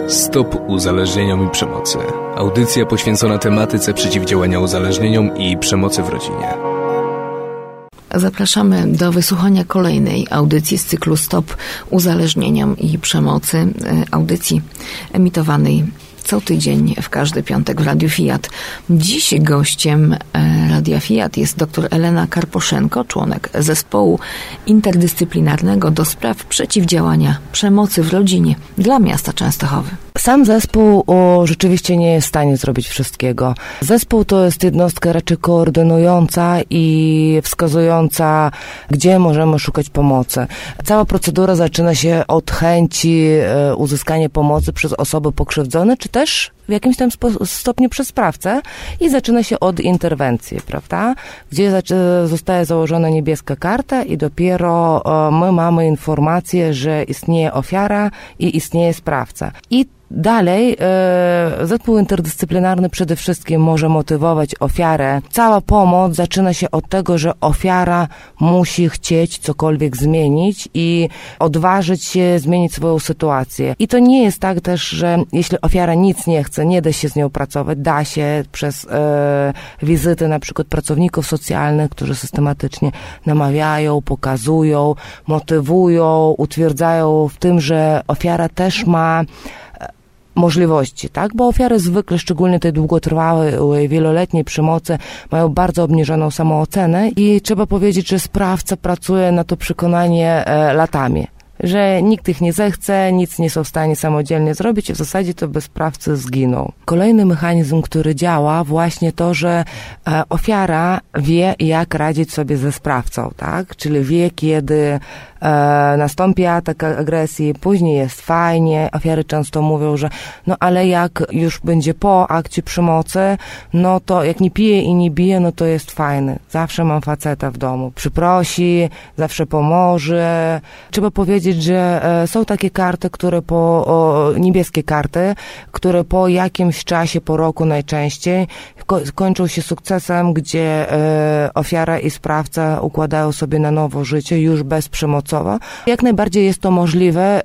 Stop uzależnieniom i przemocy. Audycja poświęcona tematyce przeciwdziałania uzależnieniom i przemocy w rodzinie. Zapraszamy do wysłuchania kolejnej audycji z cyklu Stop uzależnieniom i przemocy. Audycji emitowanej co tydzień w każdy piątek w Radiu Fiat. Dziś gościem Radia Fiat jest dr Elena Karposzenko, członek zespołu interdyscyplinarnego do spraw przeciwdziałania przemocy w rodzinie dla miasta Częstochowy. Sam zespół rzeczywiście nie jest w stanie zrobić wszystkiego. Zespół to jest jednostka raczej koordynująca i wskazująca, gdzie możemy szukać pomocy. Cała procedura zaczyna się od chęci uzyskania pomocy przez osoby pokrzywdzone, czy też w jakimś tam stopniu przez sprawcę i zaczyna się od interwencji, prawda? Gdzie zostaje założona niebieska karta i dopiero my mamy informację, że istnieje ofiara i istnieje sprawca. I dalej zespół interdyscyplinarny przede wszystkim może motywować ofiarę. Cała pomoc zaczyna się od tego, że ofiara musi chcieć cokolwiek zmienić i odważyć się zmienić swoją sytuację. I to nie jest tak też, że jeśli ofiara nic nie chce, nie da się z nią pracować, da się przez wizyty na przykład pracowników socjalnych, którzy systematycznie namawiają, pokazują, motywują, utwierdzają w tym, że ofiara też ma możliwości, tak? Bo ofiary zwykle, szczególnie tej długotrwałej, wieloletniej przemocy, mają bardzo obniżoną samoocenę i trzeba powiedzieć, że sprawca pracuje na to przekonanie latami. Że nikt ich nie zechce, nic nie są w stanie samodzielnie zrobić i w zasadzie to bez sprawcy zginą. Kolejny mechanizm, który działa, właśnie to, że ofiara wie, jak radzić sobie ze sprawcą, tak? Czyli wie, kiedy nastąpi atak agresji, później jest fajnie. Ofiary często mówią, że no ale jak już będzie po akcie przemocy, no to jak nie pije i nie bije, no to jest fajny. Zawsze mam faceta w domu. Przyprosi, zawsze pomoże. Trzeba powiedzieć, że są takie karty, które niebieskie karty, które po jakimś czasie, po roku najczęściej kończą się sukcesem, gdzie ofiara i sprawca układają sobie na nowo życie, już bezprzemocowo. Jak najbardziej jest to możliwe,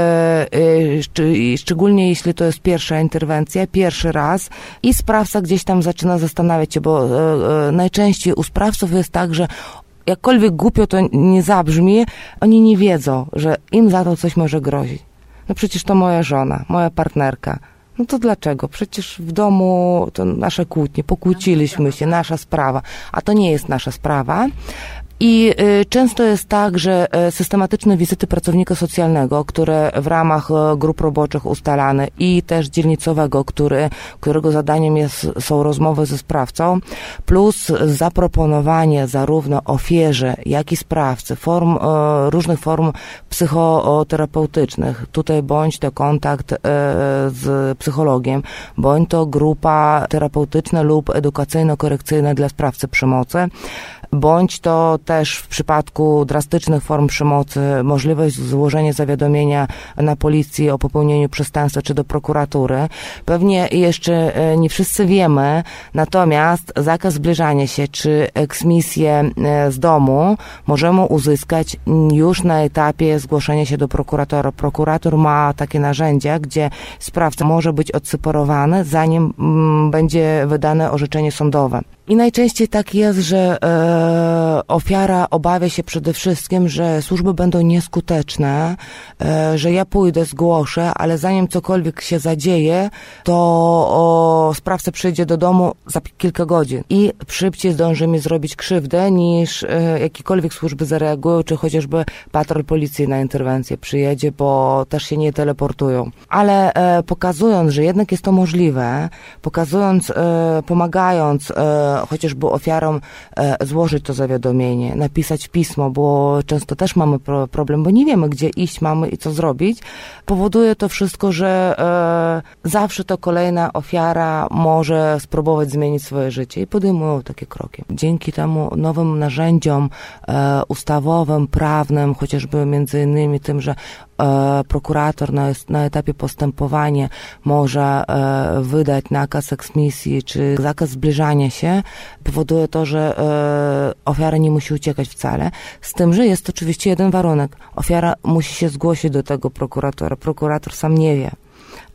szczególnie jeśli to jest pierwsza interwencja, pierwszy raz i sprawca gdzieś tam zaczyna zastanawiać się, bo najczęściej u sprawców jest tak, że jakkolwiek głupio to nie zabrzmi, oni nie wiedzą, że im za to coś może grozić. No przecież to moja żona, moja partnerka. No to dlaczego? Przecież w domu to nasze kłótnie, pokłóciliśmy się, nasza sprawa, a to nie jest nasza sprawa. I często jest tak, że systematyczne wizyty pracownika socjalnego, które w ramach grup roboczych ustalane i też dzielnicowego, którego zadaniem są rozmowy ze sprawcą, plus zaproponowanie zarówno ofierze, jak i sprawcy różnych form psychoterapeutycznych. Tutaj bądź to kontakt z psychologiem, bądź to grupa terapeutyczna lub edukacyjno-korekcyjna dla sprawcy przemocy, bądź to też w przypadku drastycznych form przemocy możliwość złożenia zawiadomienia na policję o popełnieniu przestępstwa czy do prokuratury. Pewnie jeszcze nie wszyscy wiemy, natomiast zakaz zbliżania się czy eksmisję z domu możemy uzyskać już na etapie zgłoszenia się do prokuratora. Prokurator ma takie narzędzia, gdzie sprawca może być odseparowany, zanim będzie wydane orzeczenie sądowe. I najczęściej tak jest, że ofiara obawia się przede wszystkim, że służby będą nieskuteczne, że ja pójdę, zgłoszę, ale zanim cokolwiek się zadzieje, to sprawca przyjdzie do domu za kilka godzin i szybciej zdąży mi zrobić krzywdę, niż jakiekolwiek służby zareagują, czy chociażby patrol policji na interwencję przyjedzie, bo też się nie teleportują. Ale pokazując, że jednak jest to możliwe, pomagając chociażby ofiarom złożyć to zawiadomienie, napisać pismo, bo często też mamy problem, bo nie wiemy, gdzie iść mamy i co zrobić. Powoduje to wszystko, że zawsze to kolejna ofiara może spróbować zmienić swoje życie i podejmują takie kroki. Dzięki temu nowym narzędziom ustawowym, prawnym, chociażby między innymi tym, że prokurator na etapie postępowania może wydać nakaz eksmisji czy zakaz zbliżania się, powoduje to, że ofiara nie musi uciekać wcale. Z tym, że jest oczywiście jeden warunek. Ofiara musi się zgłosić do tego prokuratora. Prokurator sam nie wie.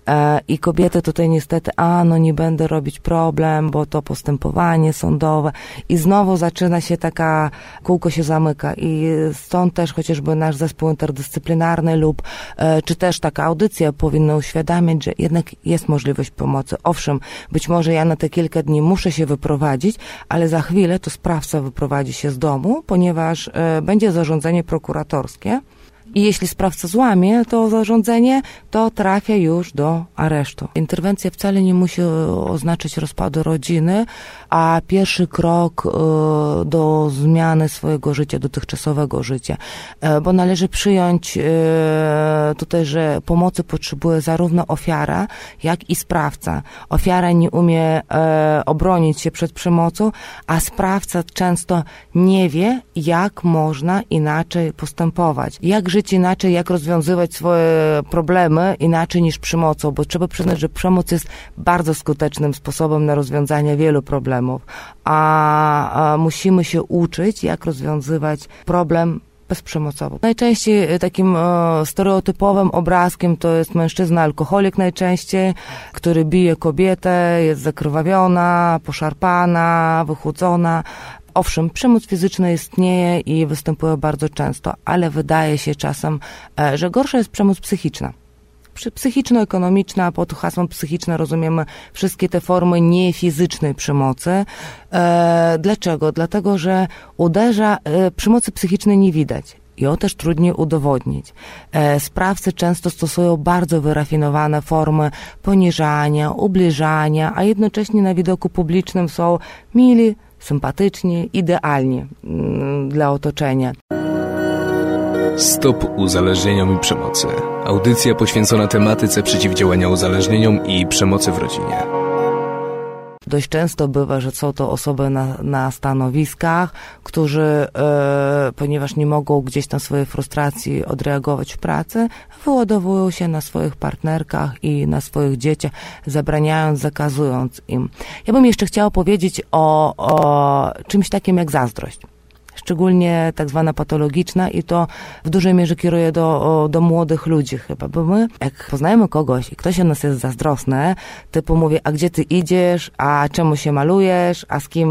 I kobiety tutaj niestety, nie będę robić problem, bo to postępowanie sądowe. I znowu zaczyna się taka, kółko się zamyka. I stąd też chociażby nasz zespół interdyscyplinarny lub czy też taka audycja powinna uświadamiać, że jednak jest możliwość pomocy. Owszem, być może ja na te kilka dni muszę się wyprowadzić, ale za chwilę to sprawca wyprowadzi się z domu, ponieważ będzie zarządzenie prokuratorskie. I jeśli sprawca złamie to zarządzenie, to trafia już do aresztu. Interwencja wcale nie musi oznaczać rozpadu rodziny, a pierwszy krok do zmiany swojego życia, dotychczasowego życia. Bo należy przyjąć tutaj, że pomocy potrzebuje zarówno ofiara, jak i sprawca. Ofiara nie umie obronić się przed przemocą, a sprawca często nie wie, jak można inaczej postępować. Jak żyć inaczej, jak rozwiązywać swoje problemy inaczej niż przemocą, bo trzeba przyznać, że przemoc jest bardzo skutecznym sposobem na rozwiązanie wielu problemów, a musimy się uczyć, jak rozwiązywać problem bezprzemocowo. Najczęściej takim stereotypowym obrazkiem to jest mężczyzna alkoholik najczęściej, który bije kobietę, jest zakrwawiona, poszarpana, wychudzona. Owszem, przemoc fizyczna istnieje i występuje bardzo często, ale wydaje się czasem, że gorsza jest przemoc psychiczna. Psychiczno-ekonomiczna, pod hasłem psychiczne rozumiemy wszystkie te formy niefizycznej przemocy. Dlaczego? Dlatego, że przemocy psychicznej nie widać. Ją też trudniej udowodnić. Sprawcy często stosują bardzo wyrafinowane formy poniżania, ubliżania, a jednocześnie na widoku publicznym są mili, sympatyczni, idealni dla otoczenia. Stop uzależnieniom i przemocy. Audycja poświęcona tematyce przeciwdziałania uzależnieniom i przemocy w rodzinie. Dość często bywa, że są to osoby na stanowiskach, którzy, ponieważ nie mogą gdzieś tam swojej frustracji odreagować w pracy, wyładowują się na swoich partnerkach i na swoich dzieciach, zabraniając, zakazując im. Ja bym jeszcze chciała powiedzieć o czymś takim jak zazdrość. Szczególnie tak zwana patologiczna i to w dużej mierze kieruje do młodych ludzi chyba, bo my, jak poznajemy kogoś i ktoś o nas jest zazdrosny, typu mówi, a gdzie ty idziesz, a czemu się malujesz,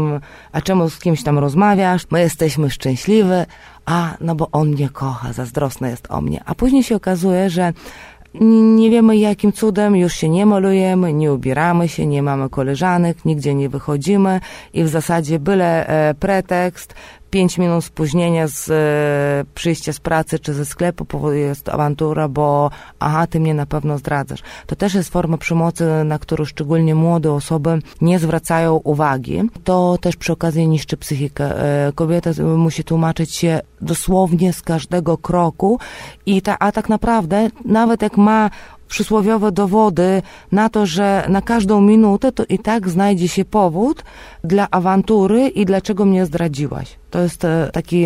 a czemu z kimś tam rozmawiasz, my jesteśmy szczęśliwi, no bo on mnie kocha, zazdrosny jest o mnie, a później się okazuje, że nie wiemy jakim cudem, już się nie malujemy, nie ubieramy się, nie mamy koleżanek, nigdzie nie wychodzimy i w zasadzie byle pretekst, 5 minut spóźnienia z przyjścia z pracy czy ze sklepu jest awantura, bo ty mnie na pewno zdradzasz. To też jest forma przemocy, na którą szczególnie młode osoby nie zwracają uwagi. To też przy okazji niszczy psychikę. Kobieta musi tłumaczyć się dosłownie z każdego kroku a tak naprawdę nawet jak ma przysłowiowe dowody na to, że na każdą minutę to i tak znajdzie się powód dla awantury i dlaczego mnie zdradziłaś. To jest taki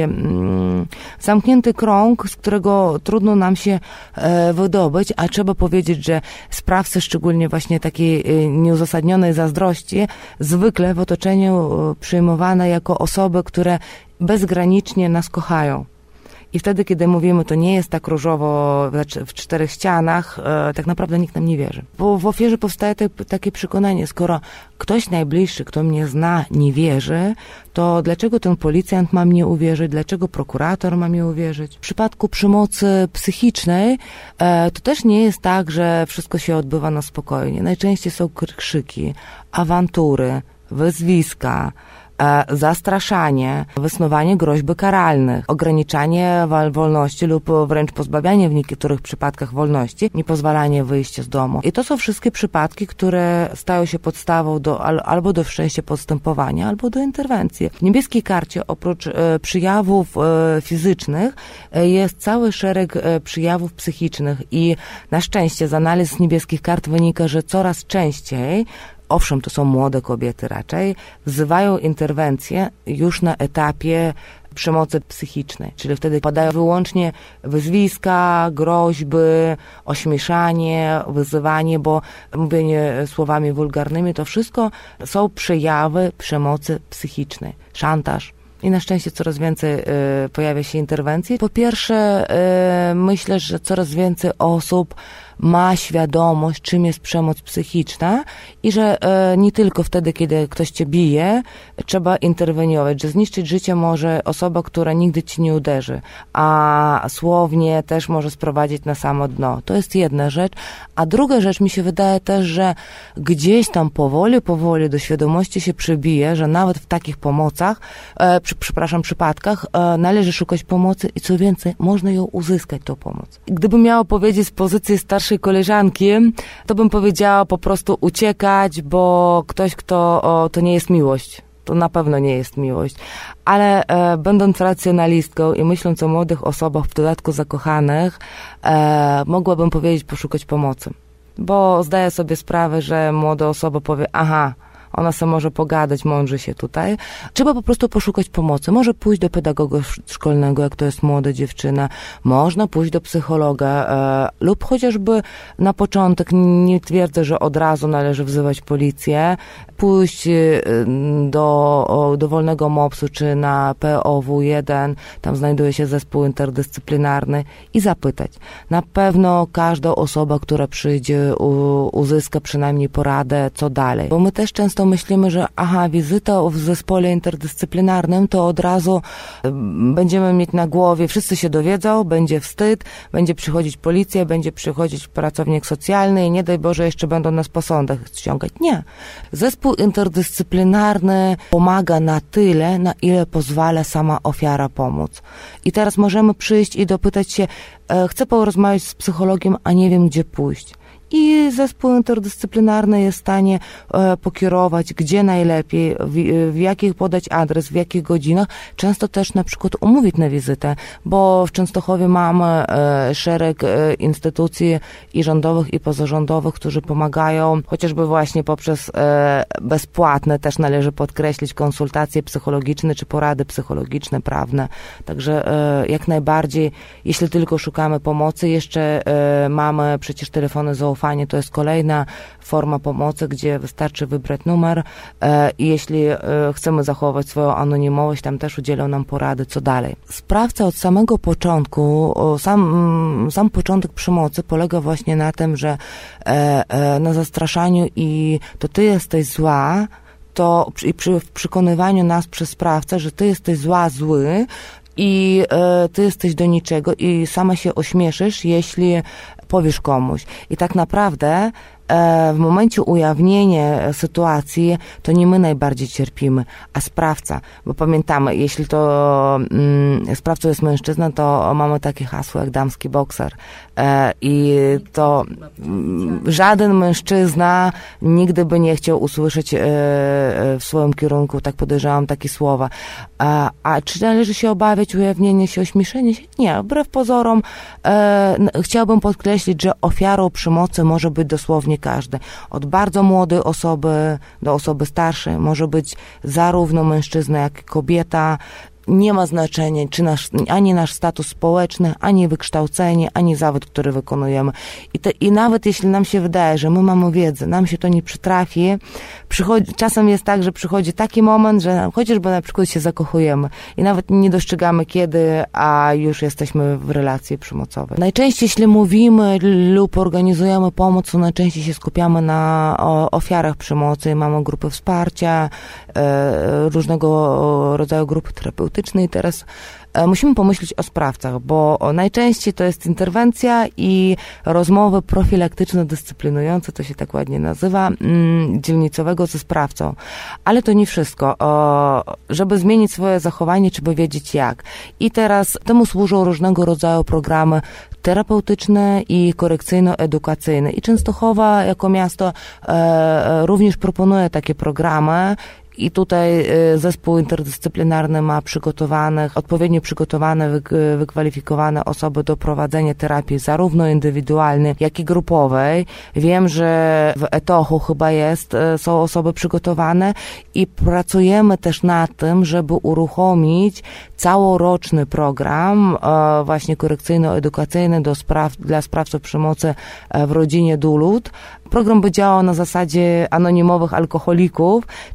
zamknięty krąg, z którego trudno nam się wydobyć, a trzeba powiedzieć, że sprawcy, szczególnie właśnie takiej nieuzasadnionej zazdrości, zwykle w otoczeniu przyjmowane jako osoby, które bezgranicznie nas kochają. I wtedy, kiedy mówimy, to nie jest tak różowo w 4 ścianach, tak naprawdę nikt nam nie wierzy. Bo w ofierze powstaje takie przekonanie, skoro ktoś najbliższy, kto mnie zna, nie wierzy, to dlaczego ten policjant ma mnie uwierzyć, dlaczego prokurator ma mnie uwierzyć? W przypadku przemocy psychicznej to też nie jest tak, że wszystko się odbywa na spokojnie. Najczęściej są krzyki, awantury, wyzwiska, zastraszanie, wysnuwanie groźby karalnych, ograniczanie wolności lub wręcz pozbawianie w niektórych przypadkach wolności, niepozwalanie wyjścia z domu. I to są wszystkie przypadki, które stają się podstawą albo do wszczęcia postępowania, albo do interwencji. W niebieskiej karcie oprócz przejawów fizycznych jest cały szereg przejawów psychicznych i na szczęście z analiz niebieskich kart wynika, że coraz częściej, owszem, to są młode kobiety raczej, wzywają interwencję już na etapie przemocy psychicznej. Czyli wtedy padają wyłącznie wyzwiska, groźby, ośmieszanie, wyzywanie, bo mówienie słowami wulgarnymi, to wszystko są przejawy przemocy psychicznej. Szantaż. I na szczęście coraz więcej pojawia się interwencji. Po pierwsze, myślę, że coraz więcej osób ma świadomość, czym jest przemoc psychiczna i że nie tylko wtedy, kiedy ktoś cię bije, trzeba interweniować, że zniszczyć życie może osoba, która nigdy ci nie uderzy, a słownie też może sprowadzić na samo dno. To jest jedna rzecz. A druga rzecz, mi się wydaje też, że gdzieś tam powoli do świadomości się przybije, że nawet w takich przypadkach należy szukać pomocy i co więcej, można ją uzyskać, tą pomoc. Gdybym miała powiedzieć z pozycji starszej koleżanki, to bym powiedziała po prostu uciekać, bo ktoś, to nie jest miłość. To na pewno nie jest miłość. Ale będąc racjonalistką i myśląc o młodych osobach, w dodatku zakochanych, mogłabym powiedzieć poszukać pomocy. Bo zdaję sobie sprawę, że młoda osoba powie, aha, ona sobie może pogadać, mądrzy się tutaj. Trzeba po prostu poszukać pomocy. Może pójść do pedagoga szkolnego, jak to jest młoda dziewczyna. Można pójść do psychologa lub chociażby na początek, nie twierdzę, że od razu należy wzywać policję, pójść do dowolnego MOPS-u czy na POW1, tam znajduje się zespół interdyscyplinarny i zapytać. Na pewno każda osoba, która przyjdzie, uzyska przynajmniej poradę, co dalej. Bo my też często myślimy, że wizyta w zespole interdyscyplinarnym to od razu będziemy mieć na głowie, wszyscy się dowiedzą, będzie wstyd, będzie przychodzić policja, będzie przychodzić pracownik socjalny i nie daj Boże jeszcze będą nas po sądach ściągać. Nie. Zespół interdyscyplinarny pomaga na tyle, na ile pozwala sama ofiara pomóc. I teraz możemy przyjść i dopytać się, chcę porozmawiać z psychologiem, a nie wiem gdzie pójść. I zespół interdyscyplinarny jest w stanie pokierować, gdzie najlepiej, w jakich podać adres, w jakich godzinach. Często też na przykład umówić na wizytę, bo w Częstochowie mamy szereg instytucji i rządowych, i pozarządowych, którzy pomagają, chociażby właśnie poprzez bezpłatne, też należy podkreślić, konsultacje psychologiczne, czy porady psychologiczne, prawne. Także jak najbardziej, jeśli tylko szukamy pomocy, jeszcze mamy przecież telefony zaufania. To jest kolejna forma pomocy, gdzie wystarczy wybrać numer i jeśli chcemy zachować swoją anonimowość, tam też udzielą nam porady, co dalej. Sprawca od samego początku, sam początek przemocy polega właśnie na tym, że na zastraszaniu i to ty jesteś zła, to w przekonywaniu nas przez sprawcę, że ty jesteś zła, zły i ty jesteś do niczego i sama się ośmieszysz, jeśli powiesz komuś. I tak naprawdę w momencie ujawnienia sytuacji to nie my najbardziej cierpimy, a sprawca. Bo pamiętamy, jeśli to sprawcą jest mężczyzna, to mamy takie hasło jak damski bokser. I to żaden mężczyzna nigdy by nie chciał usłyszeć w swoim kierunku, tak podejrzewam, takie słowa. A czy należy się obawiać ujawnienia się, ośmieszenia się? Nie. Wbrew pozorom chciałbym podkreślić, że ofiarą przemocy może być dosłownie każdy. Od bardzo młodej osoby do osoby starszej. Może być zarówno mężczyzna, jak i kobieta. Nie ma znaczenia, czy ani nasz status społeczny, ani wykształcenie, ani zawód, który wykonujemy. I nawet jeśli nam się wydaje, że my mamy wiedzę, nam się to nie przytrafi, czasem jest tak, że przychodzi taki moment, że chociażby na przykład się zakochujemy i nawet nie dostrzegamy kiedy, a już jesteśmy w relacji przemocowej. Najczęściej, jeśli mówimy lub organizujemy pomoc, to najczęściej się skupiamy na ofiarach przemocy. Mamy grupy wsparcia, różnego rodzaju grupy terapeutyczne i teraz musimy pomyśleć o sprawcach, bo najczęściej to jest interwencja i rozmowy profilaktyczno-dyscyplinujące, to się tak ładnie nazywa, dzielnicowego ze sprawcą. Ale to nie wszystko. Żeby zmienić swoje zachowanie, trzeba wiedzieć jak. I teraz temu służą różnego rodzaju programy terapeutyczne i korekcyjno-edukacyjne. I Częstochowa jako miasto również proponuje takie programy. I tutaj zespół interdyscyplinarny ma odpowiednio przygotowane, wykwalifikowane osoby do prowadzenia terapii zarówno indywidualnej, jak i grupowej. Wiem, że w Etochu chyba są osoby przygotowane i pracujemy też nad tym, żeby uruchomić całoroczny program właśnie korekcyjno-edukacyjny dla sprawców przemocy w rodzinie DULUT. Program by działał na zasadzie anonimowych alkoholików, czyli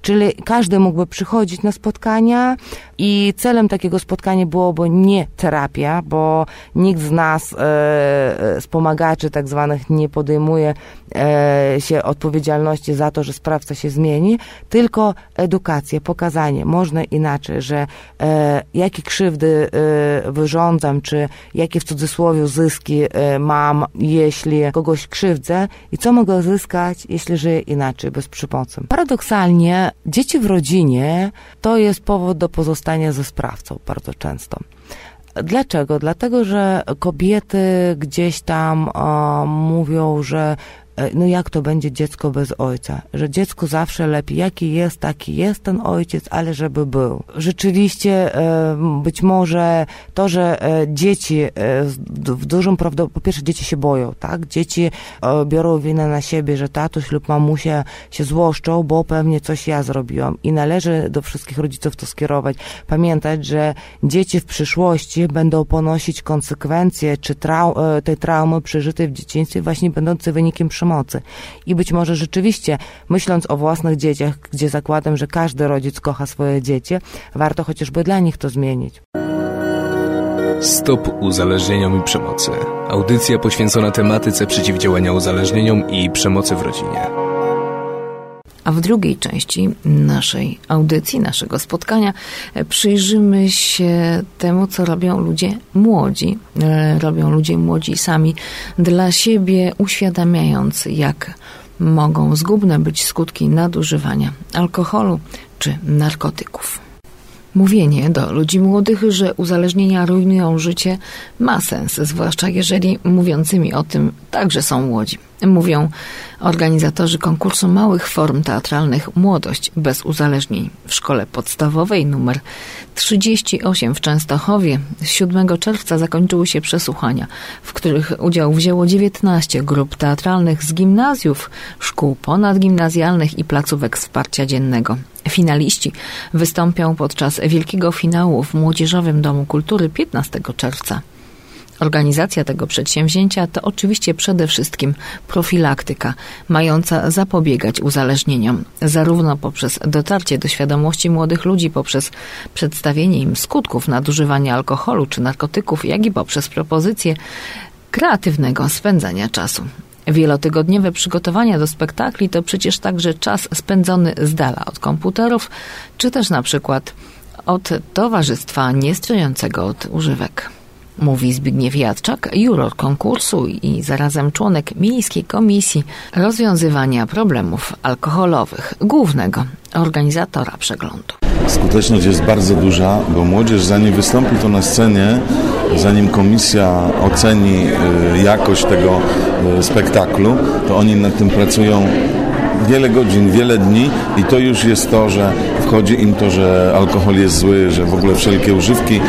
każdy mógłby przychodzić na spotkania i celem takiego spotkania byłoby nie terapia, bo nikt z nas, wspomagaczy tak zwanych, nie podejmuje się odpowiedzialności za to, że sprawca się zmieni, tylko edukacja, pokazanie. Można inaczej, że jakie krzywdy wyrządzam, czy jakie w cudzysłowie zyski mam, jeśli kogoś krzywdzę i co mogę zyskać, jeśli żyję inaczej, bez przemocy. Paradoksalnie dzieci w rodzinie to jest powód do pozostania ze sprawcą bardzo często. Dlaczego? Dlatego, że kobiety gdzieś tam mówią, że no jak to będzie dziecko bez ojca? Że dziecku zawsze lepiej, jaki jest, taki jest ten ojciec, ale żeby był. Rzeczywiście być może to, że dzieci w dużym prawdopodobieństwie, po pierwsze dzieci się boją, tak? Dzieci biorą winę na siebie, że tatuś lub mamusia się złoszczą, bo pewnie coś ja zrobiłam. I należy do wszystkich rodziców to skierować. Pamiętać, że dzieci w przyszłości będą ponosić konsekwencje czy tej traumy przeżytej w dzieciństwie właśnie będącej wynikiem przemocy. I być może rzeczywiście, myśląc o własnych dzieciach, gdzie zakładam, że każdy rodzic kocha swoje dzieci, warto chociażby dla nich to zmienić. Stop uzależnieniom i przemocy. Audycja poświęcona tematyce przeciwdziałania uzależnieniom i przemocy w rodzinie. A w drugiej części naszej audycji, naszego spotkania przyjrzymy się temu, co robią ludzie młodzi. Robią ludzie młodzi sami dla siebie, uświadamiając, jak mogą zgubne być skutki nadużywania alkoholu czy narkotyków. Mówienie do ludzi młodych, że uzależnienia rujnują życie, ma sens, zwłaszcza jeżeli mówiącymi o tym także są młodzi. Mówią organizatorzy konkursu małych form teatralnych Młodość bez uzależnień w szkole podstawowej nr 38 w Częstochowie. 7 czerwca zakończyły się przesłuchania, w których udział wzięło 19 grup teatralnych z gimnazjów, szkół ponadgimnazjalnych i placówek wsparcia dziennego. Finaliści wystąpią podczas wielkiego finału w Młodzieżowym Domu Kultury 15 czerwca. Organizacja tego przedsięwzięcia to oczywiście przede wszystkim profilaktyka, mająca zapobiegać uzależnieniom, zarówno poprzez dotarcie do świadomości młodych ludzi, poprzez przedstawienie im skutków nadużywania alkoholu czy narkotyków, jak i poprzez propozycję kreatywnego spędzania czasu. Wielotygodniowe przygotowania do spektakli to przecież także czas spędzony z dala od komputerów, czy też na przykład od towarzystwa niestojącego od używek. Mówi Zbigniew Jadczak, juror konkursu i zarazem członek Miejskiej Komisji Rozwiązywania Problemów Alkoholowych, głównego organizatora przeglądu. Skuteczność jest bardzo duża, bo młodzież, zanim wystąpi to na scenie, zanim komisja oceni jakość tego spektaklu, to oni nad tym pracują wiele godzin, wiele dni i to już jest to, że wchodzi im to, że alkohol jest zły, że w ogóle wszelkie używki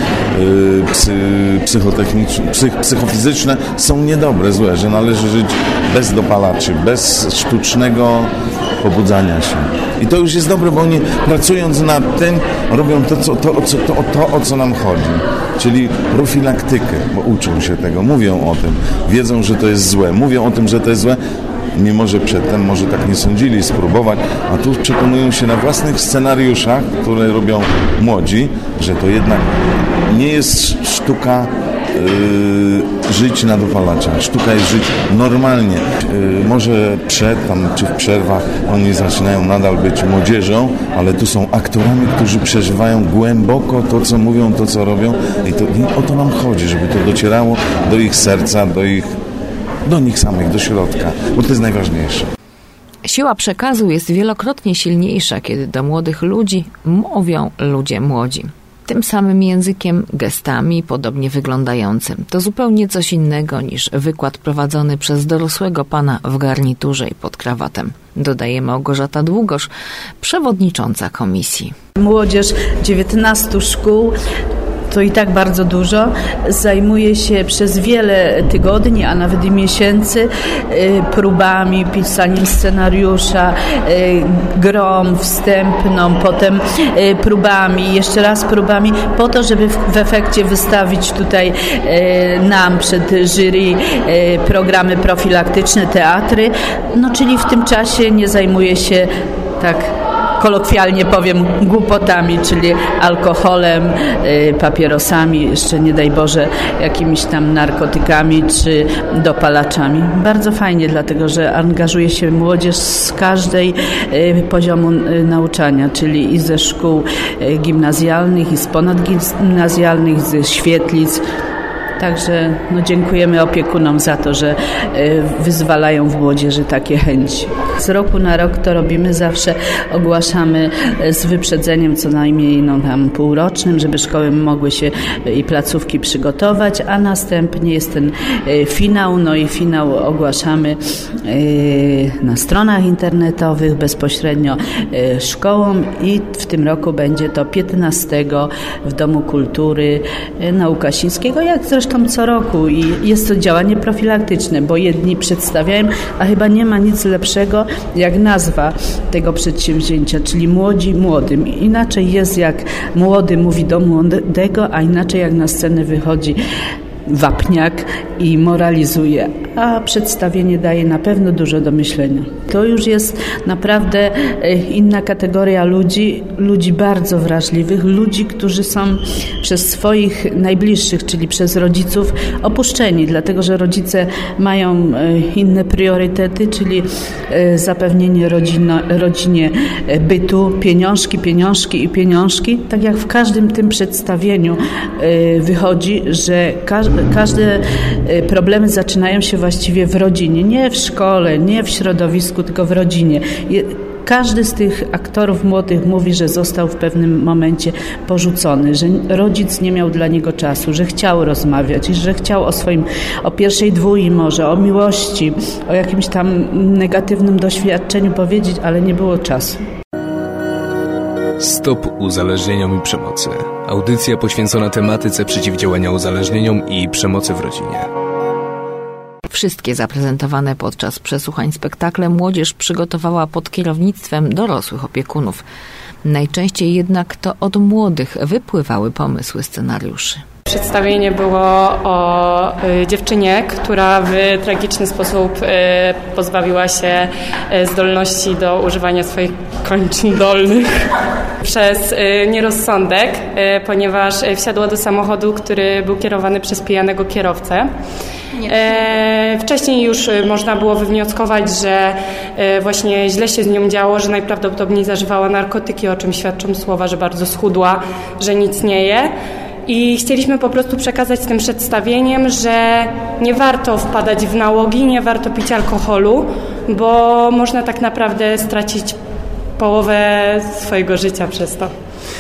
psychofizyczne są niedobre, złe, że należy żyć bez dopalaczy, bez sztucznego pobudzania się. I to już jest dobre, bo oni pracując nad tym robią to, o co nam chodzi. Czyli profilaktykę, bo uczą się tego, mówią o tym, wiedzą, że to jest złe, mówią o tym, że to jest złe, mimo że przedtem może tak nie sądzili, spróbować, a tu przekonują się na własnych scenariuszach, które robią młodzi, że to jednak nie jest sztuka żyć na dopalaczach. Sztuka jest żyć normalnie. Może czy w przerwach oni zaczynają nadal być młodzieżą, ale tu są aktorami, którzy przeżywają głęboko to, co mówią, to, co robią i o to nam chodzi, żeby to docierało do ich serca, do nich samych, do środka, bo to jest najważniejsze. Siła przekazu jest wielokrotnie silniejsza, kiedy do młodych ludzi mówią ludzie młodzi. Tym samym językiem, gestami, podobnie wyglądającym. To zupełnie coś innego niż wykład prowadzony przez dorosłego pana w garniturze i pod krawatem, dodaje Małgorzata Długosz, przewodnicząca komisji. Młodzież 19 szkół to i tak bardzo dużo, zajmuje się przez wiele tygodni, a nawet i miesięcy próbami, pisaniem scenariusza, grą wstępną, potem próbami, jeszcze raz próbami, po to, żeby w efekcie wystawić tutaj nam przed jury programy profilaktyczne, teatry, no czyli w tym czasie nie zajmuje się tak kolokwialnie powiem, głupotami, czyli alkoholem, papierosami, jeszcze nie daj Boże jakimiś tam narkotykami czy dopalaczami. Bardzo fajnie, dlatego że angażuje się młodzież z każdej poziomu nauczania, czyli i ze szkół gimnazjalnych, i z ponadgimnazjalnych, ze świetlic. Także dziękujemy opiekunom za to, że wyzwalają w młodzieży takie chęci. Z roku na rok to robimy, zawsze ogłaszamy z wyprzedzeniem co najmniej tam półrocznym, żeby szkoły mogły się i placówki przygotować, a następnie jest ten finał, i finał ogłaszamy na stronach internetowych bezpośrednio szkołom i w tym roku będzie to 15 w Domu Kultury na Łukasińskiego, jak zresztą co roku, i jest to działanie profilaktyczne, bo jedni przedstawiają, a chyba nie ma nic lepszego jak nazwa tego przedsięwzięcia, czyli młodzi młodym. Inaczej jest, jak młody mówi do młodego, a inaczej jak na scenę wychodzi wapniak i moralizuje, a przedstawienie daje na pewno dużo do myślenia. To już jest naprawdę inna kategoria ludzi bardzo wrażliwych, ludzi, którzy są przez swoich najbliższych, czyli przez rodziców opuszczeni, dlatego że rodzice mają inne priorytety, czyli zapewnienie rodzinie bytu, pieniążki. Tak jak w każdym tym przedstawieniu wychodzi, że każde problemy zaczynają się właściwie w rodzinie, nie w szkole, nie w środowisku, tylko w rodzinie. Każdy z tych aktorów młodych mówi, że został w pewnym momencie porzucony, że rodzic nie miał dla niego czasu, że chciał rozmawiać, że chciał o pierwszej dwóji może, o miłości, o jakimś tam negatywnym doświadczeniu powiedzieć, ale nie było czasu. Stop uzależnieniom i przemocy. Audycja poświęcona tematyce przeciwdziałania uzależnieniom i przemocy w rodzinie. Wszystkie zaprezentowane podczas przesłuchań spektakle młodzież przygotowała pod kierownictwem dorosłych opiekunów. Najczęściej jednak to od młodych wypływały pomysły scenariuszy. Przedstawienie było o dziewczynie, która w tragiczny sposób pozbawiła się zdolności do używania swoich kończyn dolnych przez nierozsądek, ponieważ wsiadła do samochodu, który był kierowany przez pijanego kierowcę. Wcześniej już można było wywnioskować, że właśnie źle się z nią działo, że najprawdopodobniej zażywała narkotyki, o czym świadczą słowa, że bardzo schudła, że nic nie je. I chcieliśmy po prostu przekazać tym przedstawieniem, że nie warto wpadać w nałogi, nie warto pić alkoholu, bo można tak naprawdę stracić połowę swojego życia przez to.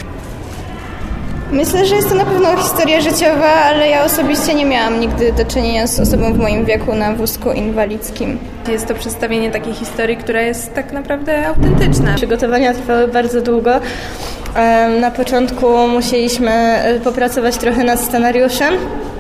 Myślę, że jest to na pewno historia życiowa, ale ja osobiście nie miałam nigdy do czynienia z osobą w moim wieku na wózku inwalidzkim. Jest to przedstawienie takiej historii, która jest tak naprawdę autentyczna. Przygotowania trwały bardzo długo. Na początku musieliśmy popracować trochę nad scenariuszem,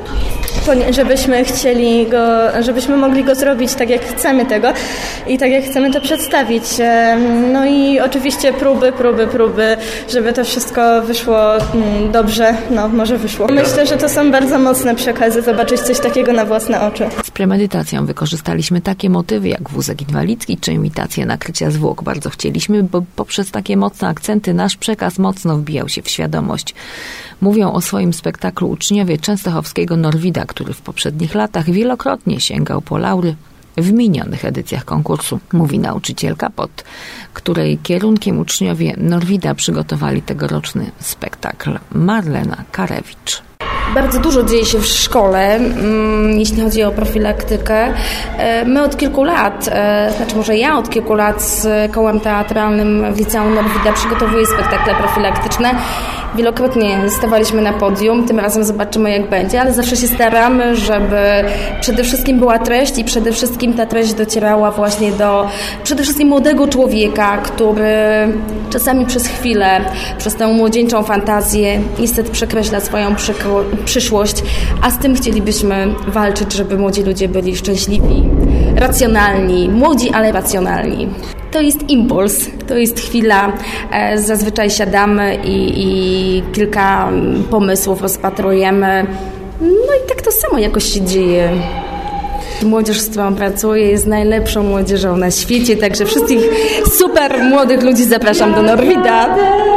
żebyśmy mogli go zrobić tak, jak chcemy tego i tak, jak chcemy to przedstawić. No i oczywiście próby, żeby to wszystko wyszło dobrze. No, może wyszło. Myślę, że to są bardzo mocne przekazy, zobaczyć coś takiego na własne oczy. Z premedytacją wykorzystaliśmy takie motywy jak wózek inwalidzki czy imitację nakrycia zwłok. Bardzo chcieliśmy, bo poprzez takie mocne akcenty nasz przekaz mocno wbijał się w świadomość. Mówią o swoim spektaklu uczniowie częstochowskiego Norwida, który w poprzednich latach wielokrotnie sięgał po laury w minionych edycjach konkursu. Mówi nauczycielka, pod której kierunkiem uczniowie Norwida przygotowali tegoroczny spektakl, Marlena Karewicz. Bardzo dużo dzieje się w szkole, jeśli chodzi o profilaktykę. My od kilku lat, ja od kilku lat z kołem teatralnym w Liceum Norwida przygotowuję spektakle profilaktyczne. Wielokrotnie stawaliśmy na podium, tym razem zobaczymy, jak będzie, ale zawsze się staramy, żeby przede wszystkim była treść i przede wszystkim ta treść docierała właśnie do przede wszystkim młodego człowieka, który czasami przez chwilę, przez tę młodzieńczą fantazję niestety przekreśla swoją przyszłość, a z tym chcielibyśmy walczyć, żeby młodzi ludzie byli szczęśliwi, racjonalni, młodzi, ale racjonalni. To jest impuls, to jest chwila, zazwyczaj siadamy i kilka pomysłów rozpatrujemy, no i tak to samo jakoś się dzieje. Młodzież, z którą pracuję, jest najlepszą młodzieżą na świecie, także wszystkich super młodych ludzi zapraszam do Norwida.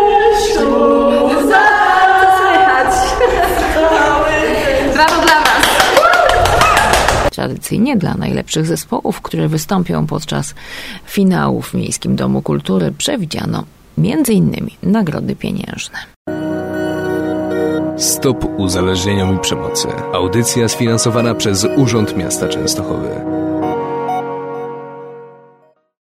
Brawo dla Was! Tradycyjnie dla najlepszych zespołów, które wystąpią podczas finału w Miejskim Domu Kultury, przewidziano m.in. nagrody pieniężne. Stop uzależnieniom i przemocy. Audycja sfinansowana przez Urząd Miasta Częstochowy.